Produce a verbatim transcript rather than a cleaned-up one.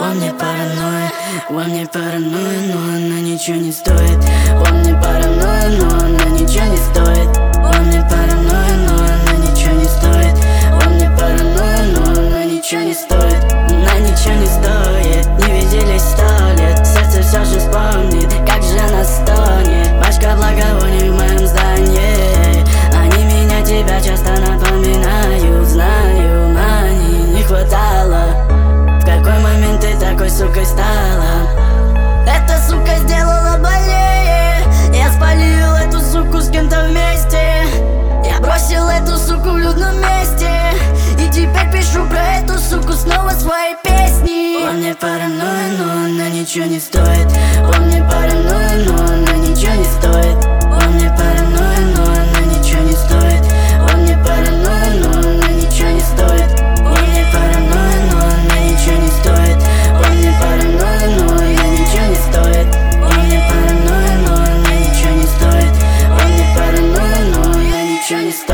Он не паранойя, он не паранойя, но она ничего не стоит. Он не паранойя, но она ничего не стоит. Он не паранойя, но она ничего не стоит. Он не паранойя, но она ничего не стоит. Она ничего не стоит, не виделись сто лет. Сердце все же вспомнит, как же она стонет. Пачка благовоний в моем здании. Они меня, тебя часто напоминают. Знаю, мани не хватало. В какой момент ты такой сукой стала? Эта сука сделала больнее. Я спалил эту суку с кем-то вместе. Я бросил эту суку в людном месте. И теперь пишу про эту суку снова свои песни. Он не паранойя, но она ничего не стоит. Он не паранойя, но она ничего не стоит. Он не паранойя, но она ничего не стоит. Он не паранойя, но она ничего не стоит. Он не паранойя, но она ничего не стоит. Он не паранойя, но она ничего не стоит. Он не паранойя, но она ничего не стоит. Он не паранойя, но она ничего не стоит.